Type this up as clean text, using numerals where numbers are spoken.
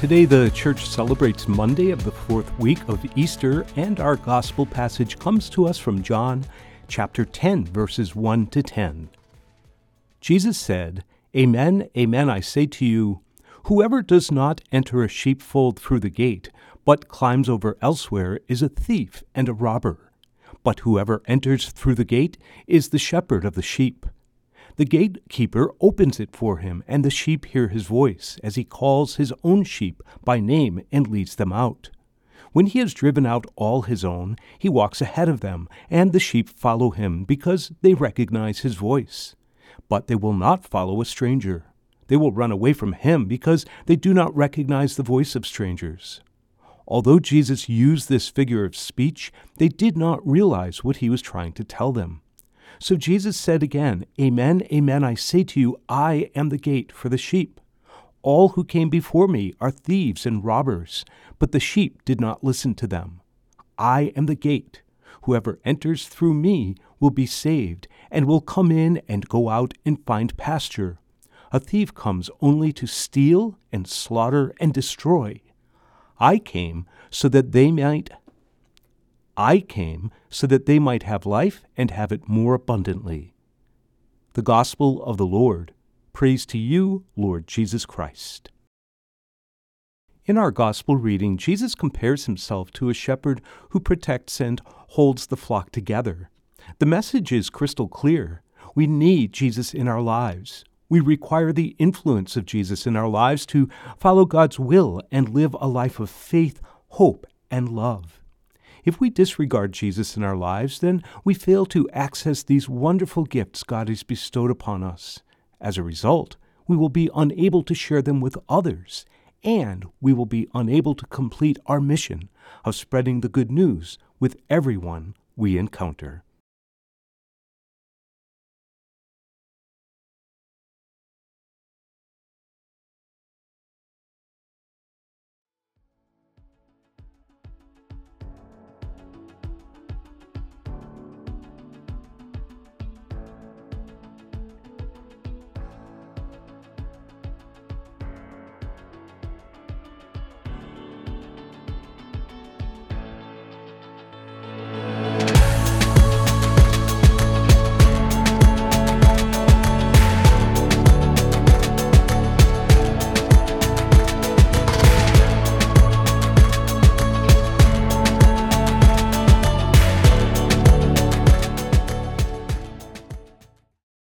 Today the church celebrates Monday of the fourth week of Easter, and our gospel passage comes to us from John chapter 10, verses 1 to 10. Jesus said, "Amen, amen, I say to you, whoever does not enter a sheepfold through the gate, but climbs over elsewhere, is a thief and a robber. But whoever enters through the gate is the shepherd of the sheep. The gatekeeper opens it for him, and the sheep hear his voice, as he calls his own sheep by name and leads them out. When he has driven out all his own, he walks ahead of them, and the sheep follow him, because they recognize his voice. But they will not follow a stranger. They will run away from him, because they do not recognize the voice of strangers." Although Jesus used this figure of speech, they did not realize what he was trying to tell them. So Jesus said again, "Amen, amen, I say to you, I am the gate for the sheep. All who came before me are thieves and robbers, but the sheep did not listen to them. I am the gate. Whoever enters through me will be saved, and will come in and go out and find pasture. A thief comes only to steal and slaughter and destroy. I came so that they might have life and have it more abundantly." The Gospel of the Lord. Praise to you, Lord Jesus Christ. In our Gospel reading, Jesus compares himself to a shepherd who protects and holds the flock together. The message is crystal clear. We need Jesus in our lives. We require the influence of Jesus in our lives to follow God's will and live a life of faith, hope, and love. If we disregard Jesus in our lives, then we fail to access these wonderful gifts God has bestowed upon us. As a result, we will be unable to share them with others, and we will be unable to complete our mission of spreading the good news with everyone we encounter.